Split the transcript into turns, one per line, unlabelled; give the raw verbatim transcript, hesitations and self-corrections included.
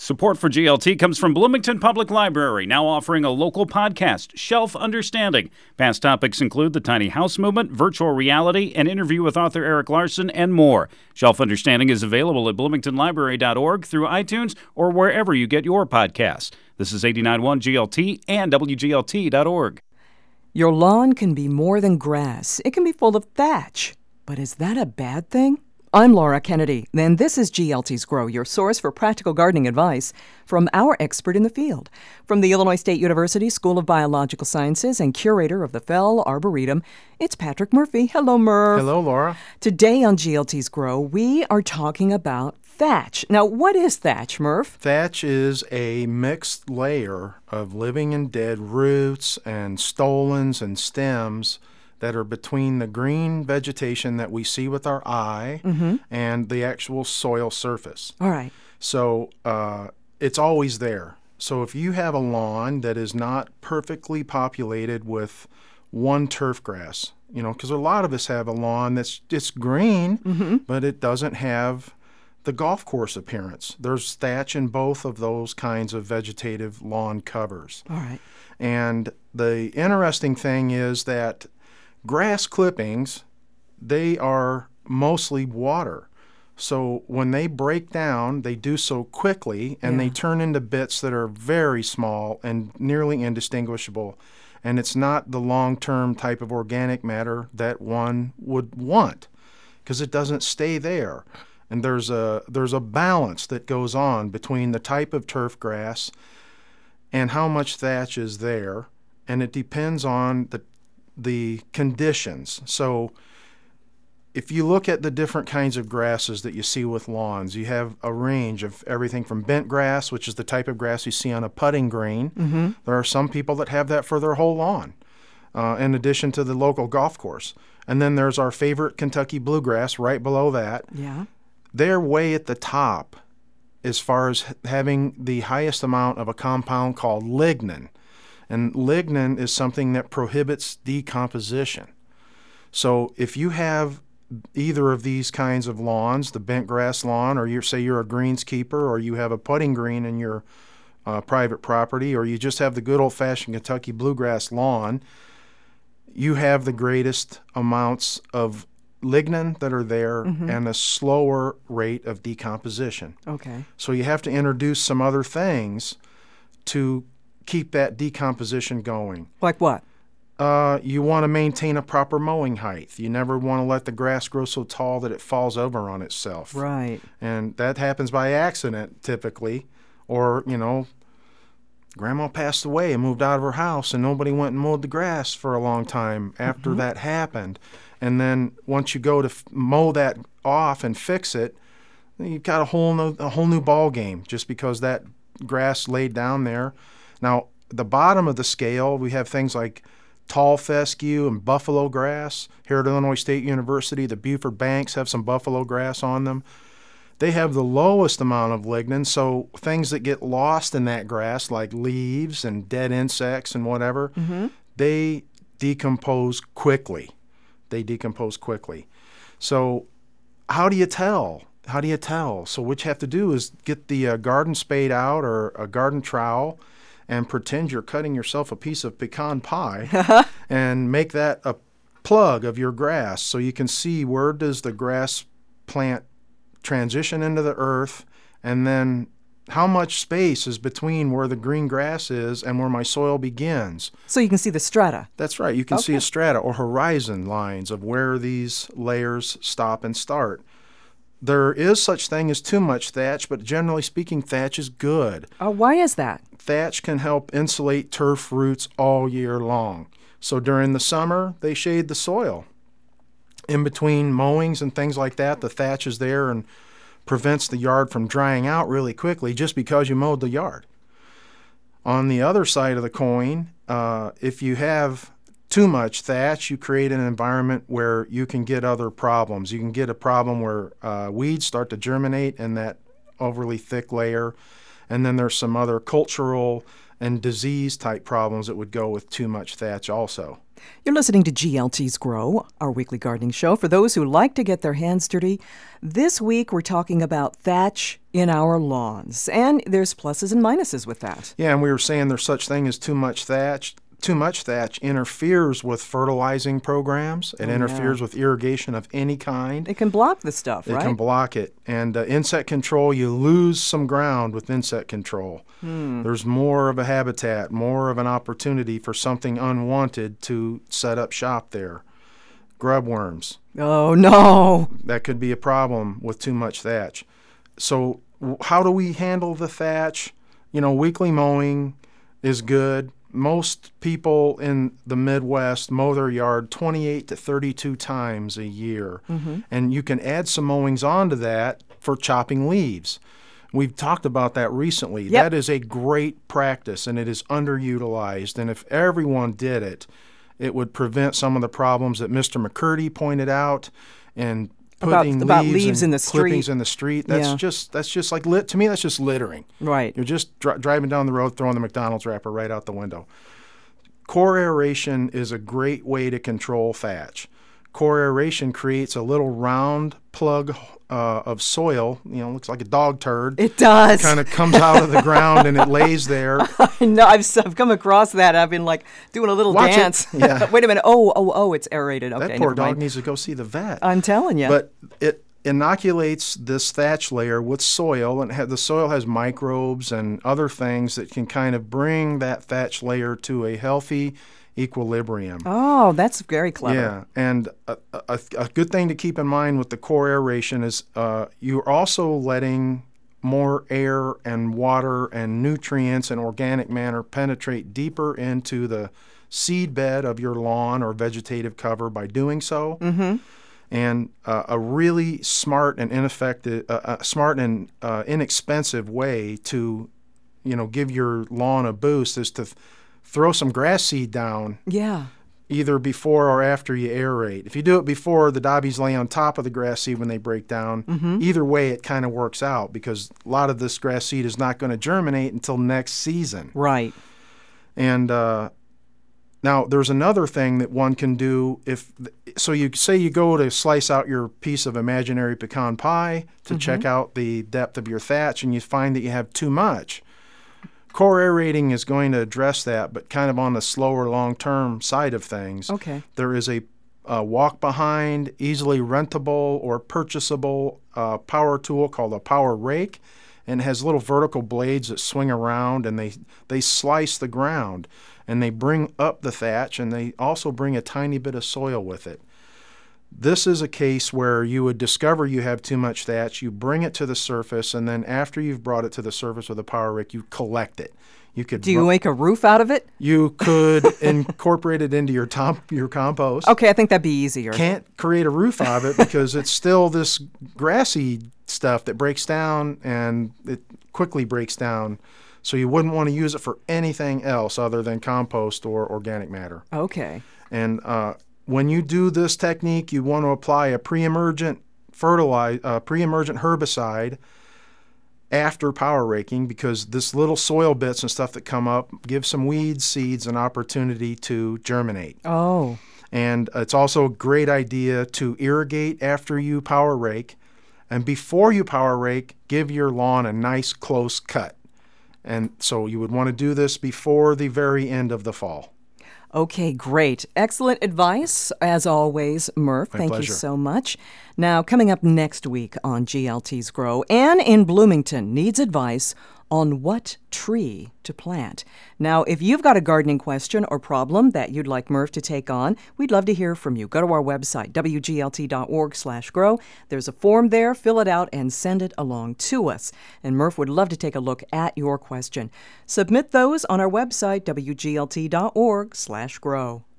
Support for G L T comes from Bloomington Public Library, now offering a local podcast, Shelf Understanding. Past topics include the tiny house movement, virtual reality, an interview with author Eric Larson, and more. Shelf Understanding is available at bloomington library dot org, through iTunes, or wherever you get your podcasts. This is eighty-nine point one G L T and W G L T dot org.
Your lawn can be more than grass. It can be full of thatch. But is that a bad thing? I'm Laura Kennedy, and this is G L T's Grow, your source for practical gardening advice from our expert in the field. From the Illinois State University School of Biological Sciences and curator of the Fell Arboretum, it's Patrick Murphy. Hello, Murph.
Hello, Laura.
Today on G L T's Grow, we are talking about thatch. Now, what is thatch, Murph?
Thatch is a mixed layer of living and dead roots and stolons and stems that are between the green vegetation that we see with our eye mm-hmm. and the actual soil surface.
All right. So
uh, it's always there. So if you have a lawn that is not perfectly populated with one turf grass, you know, because a lot of us have a lawn that's just green, mm-hmm. but it doesn't have the golf course appearance. There's thatch in both of those kinds of vegetative lawn covers.
All right.
And the interesting thing is that grass clippings, they are mostly water. So when they break down, they do so quickly, and yeah. they turn into bits that are very small and nearly indistinguishable. And it's not the long-term type of organic matter that one would want, because it doesn't stay there. And there's a there's a balance that goes on between the type of turf grass and how much thatch is there, and it depends on the the conditions. So if you look at the different kinds of grasses that you see with lawns, you have a range of everything from bent grass, which is the type of grass you see on a putting green. Mm-hmm. There are some people that have that for their whole lawn, uh, in addition to the local golf course. And then there's our favorite Kentucky bluegrass right below that.
Yeah.
They're way at the top as far as having the highest amount of a compound called lignin. And lignin is something that prohibits decomposition. So if you have either of these kinds of lawns, the bent grass lawn, or you say you're a greenskeeper, or you have a putting green in your uh, private property, or you just have the good old-fashioned Kentucky bluegrass lawn, you have the greatest amounts of lignin that are there mm-hmm. and a slower rate of decomposition.
Okay.
So you have to introduce some other things to keep that decomposition going.
Like what?
Uh, you want to maintain a proper mowing height. You never want to let the grass grow so tall that it falls over on itself.
Right.
And that happens by accident typically. Or, you know, Grandma passed away and moved out of her house and nobody went and mowed the grass for a long time after mm-hmm. that happened. And then once you go to f- mow that off and fix it, you've got a whole no, a whole new ball game just because that grass laid down there. Now, the bottom of the scale, we have things like tall fescue and buffalo grass. Here at Illinois State University, the Buford banks have some buffalo grass on them. They have the lowest amount of lignin, so things that get lost in that grass, like leaves and dead insects and whatever, mm-hmm. they decompose quickly. They decompose quickly. So how do you tell? How do you tell? So what you have to do is get the uh, garden spade out or a garden trowel and pretend you're cutting yourself a piece of pecan pie and make that a plug of your grass so you can see where does the grass plant transition into the earth, and then how much space is between where the green grass is and where my soil begins.
So you can see the strata.
That's right. You can
okay.
see a strata or horizon lines of where these layers stop and start. There is such thing as too much thatch, but generally speaking, thatch is good.
Oh, why is that?
Thatch can help insulate turf roots all year long. So during the summer, they shade the soil. In between mowings and things like that, the thatch is there and prevents the yard from drying out really quickly just because you mowed the yard. On the other side of the coin, uh, if you have too much thatch, you create an environment where you can get other problems. You can get a problem where uh, weeds start to germinate in that overly thick layer, and then there's some other cultural and disease type problems that would go with too much thatch also.
You're listening to G L T's Grow, our weekly gardening show for those who like to get their hands dirty. This week, we're talking about thatch in our lawns, and there's pluses and minuses with that.
Yeah, and we were saying there's such thing as too much thatch. Too much thatch interferes with fertilizing programs. It
Oh,
interferes
yeah.
with irrigation of any kind.
It can block the stuff,
It
right?
can block it. And uh, insect control, you lose some ground with insect control.
Hmm.
There's more of a habitat, more of an opportunity for something unwanted to set up shop there. Grub worms,
Oh, no.
that could be a problem with too much thatch. So w- how do we handle the thatch? You know, weekly mowing is good. Most people in the Midwest mow their yard twenty-eight to thirty-two times a year.
Mm-hmm.
And you can add some mowings onto that for chopping leaves. We've talked about that recently.
Yep.
That is a great practice, and it is underutilized. And if everyone did it, it would prevent some of the problems that Mister McCurdy pointed out, and
About-
putting
about
leaves,
leaves
and
in the
clippings
street.
in the street. That's
Yeah.
just that's just like lit to me. That's just littering.
Right.
You're just dri- driving down the road, throwing the McDonald's wrapper right out the window. Core aeration is a great way to control thatch. Core aeration creates a little round plug uh, of soil. You know, looks like a dog turd.
It does.
Kind of comes out of the ground and it lays there.
I know. I've, I've come across that. I've been like doing a little
Watch it.
dance.
Yeah.
Wait a minute. Oh, oh, oh, it's aerated. Okay,
That poor
never
dog
mind.
needs to go see the vet.
I'm telling you.
But it inoculates this thatch layer with soil, and ha- the soil has microbes and other things that can kind of bring that thatch layer to a healthy equilibrium.
Oh, that's very clever.
Yeah, and a, a, a good thing to keep in mind with the core aeration is uh, you're also letting more air and water and nutrients and organic matter penetrate deeper into the seed bed of your lawn or vegetative cover by doing so.
Mm-hmm.
And uh, a really smart and ineffective, uh, uh, smart and uh, inexpensive way to, you know, give your lawn a boost is to th- throw some grass seed down
Yeah.
either before or after you aerate. If you do it before, the dobbies lay on top of the grass seed when they break down.
Mm-hmm.
Either way, it kind of works out because a lot of this grass seed is not going to germinate until next season.
Right.
And uh, now there's another thing that one can do. If so, you say you go to slice out your piece of imaginary pecan pie to
Mm-hmm.
check out the depth of your thatch, and you find that you have too much. Core aerating is going to address that, but kind of on the slower long-term side of things.
Okay.
There is a, a walk-behind, easily rentable or purchasable uh, power tool called a power rake, and it has little vertical blades that swing around, and they they slice the ground, and they bring up the thatch, and they also bring a tiny bit of soil with it. This is a case where you would discover you have too much thatch, you bring it to the surface, and then after you've brought it to the surface with a power rake, you collect it. You could
Do you
ru-
make a roof out of it?
you could incorporate it into your tom- your compost.
Okay, I think that'd be easier.
Can't create a roof out of it because it's still this grassy stuff that breaks down, and it quickly breaks down. So you wouldn't want to use it for anything else other than compost or organic matter.
Okay.
And uh, when you do this technique, you want to apply a pre-emergent fertilize, uh, pre-emergent herbicide after power raking, because this little soil bits and stuff that come up give some weed seeds an opportunity to germinate.
Oh.
And it's also a great idea to irrigate after you power rake. And before you power rake, give your lawn a nice close cut. And so you would want to do this before the very end of the fall.
Okay, great. Excellent advice, as always, Murph.
My
Thank
pleasure.
you so much. Now, coming up next week on G L T's Grow, Anne in Bloomington needs advice on what tree to plant. Now, if you've got a gardening question or problem that you'd like Murph to take on, we'd love to hear from you. Go to our website, w g l t dot org slash grow. There's a form there. Fill it out and send it along to us. And Murph would love to take a look at your question. Submit those on our website, w g l t dot org slash grow.